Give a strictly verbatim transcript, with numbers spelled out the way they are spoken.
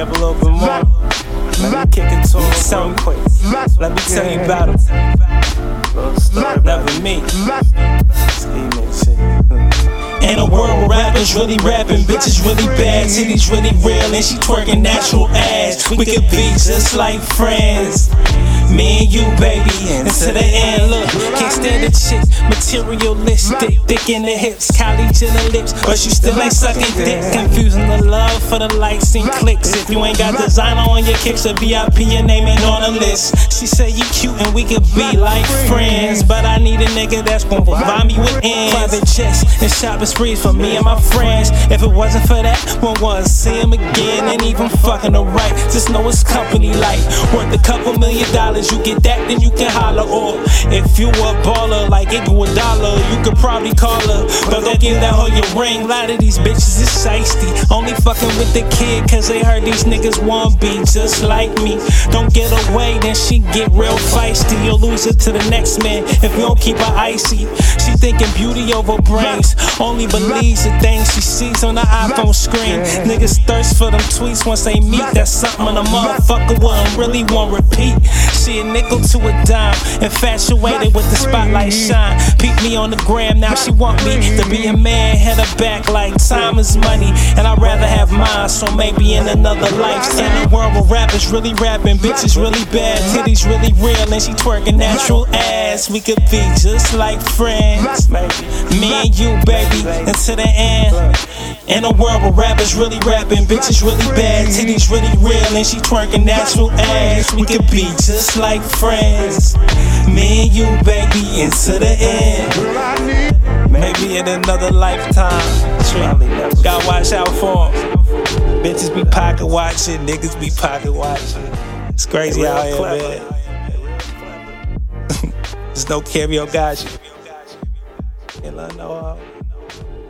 rap a little bit more. Let me kick it to him something quick. Let me tell you about him. Never me. Scheming shit. In a world where rappers really rapping, bitches really bad, titties really real, and she twerking natural ass. We could be just like friends. Me and you, baby, and to the end, look, can't stand the chick, materialistic, thick in the hips, college in the lips, but you still ain't sucking dick, confusing the love for the likes and clicks. If you ain't got designer on your kicks, a V I P, your name ain't on the list. She say you cute and we could be like friends, but I need a nigga that's gon' provide me with ends. Private jets and shopping sprees for me and my friends. If it wasn't for that, one was see him again, and even fucking the right. Just know it's company like worth a couple million dollars. You get that, then you can holler. Or if you a baller like Iguodala, you could probably call her, but don't give that hoe your ring. A lot of these bitches is shiesty, only fucking with the kid cause they heard these niggas wanna be just like me. Don't get away, then she get real feisty. You'll lose her to the next man if you don't keep her icy. She thinking beauty over brains, only believes the things she sees on the iPhone screen. Niggas thirst for them tweets once they meet. That's something a motherfucker wouldn't really want repeat. She a nickel to a dime, infatuated with the spotlight shine. Peep me on the gram, now she want me to be a man, head her back like time is money, and I'd rather have mine, so maybe in another life. In a world where rappers really rapping, bitches really bad, titties really real, and she twerking natural ass. We could be just like friends, me and you, baby, until the end. In a world where rappers really rapping, bitches really bad, titties really real, and she twerking natural ass. We could be just like friends, me and you, baby, into the end. Maybe in another lifetime. Gotta watch out for them. Bitches be pocket watching, niggas be pocket watching. It's crazy out here, man. There's no Cameo got you. You know how.